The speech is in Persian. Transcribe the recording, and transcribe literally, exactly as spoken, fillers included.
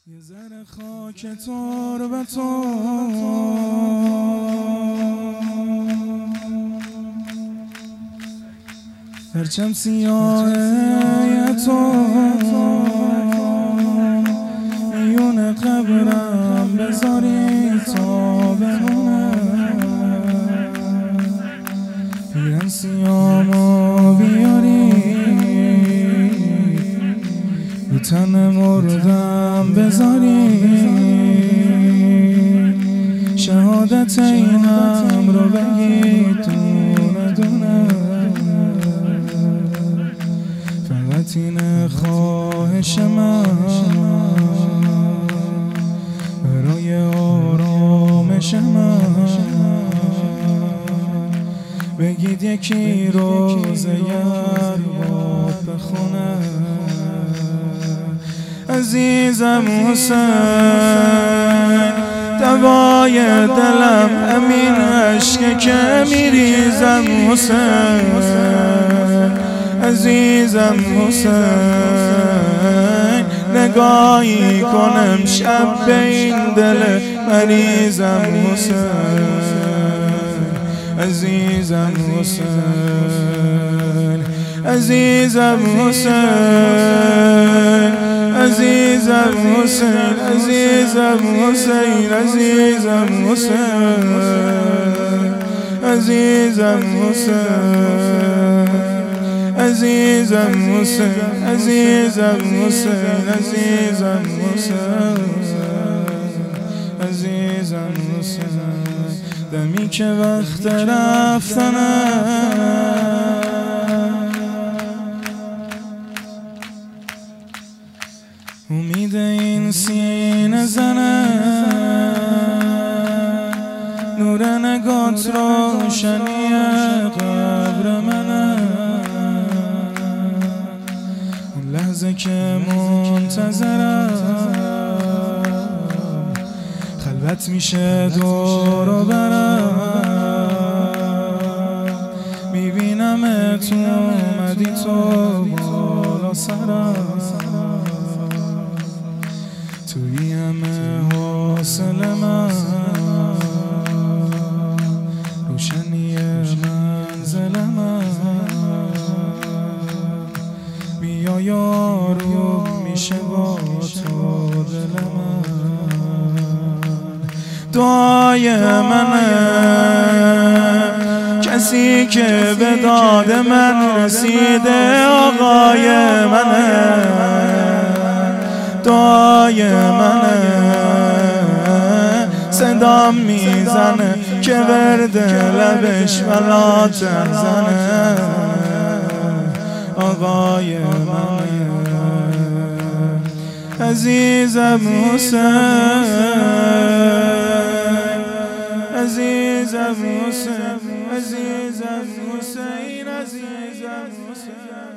یه ذره خاک تربتو پرچم سیاه تو میون قبرم بذاری تا بمونه پیرن سیامو بیاری رو تن مردم بذاری شهادت اینم رو بگی دونه دونه فقط اینه خواهش من برای آرامش من بگید یکی روزه ارباب بخونه عزیزم حسین دوای دلم همین عشق که میریزم حسین عزیزم حسین نگاهی کنم شب به این دل مریضم حسین عزیزم حسین عزیزم حسین عزیزم حسین عزیزم حسین عزیزم حسین عزیزم حسین عزیزم حسین عزیزم حسین عزیزم حسین عزیزم حسین دمی که وقت رفتنه امید این سینه زنه نور نگات روشنی قبر منه اون لحظه که منتظرم خلوت میشه دور و برم میبینم تو اومدی تو بالا سرم توی همه حاصل من روشنی منزل من بیا یارو میشه با تو دل من دعای منه کسی که به داد من رسیده آقای منه دعای منه صدام میزنه که ورد لبش ولات زنه آقای منه عزیزم حسین عزیزم حسین عزیزم حسین عزیزم حسین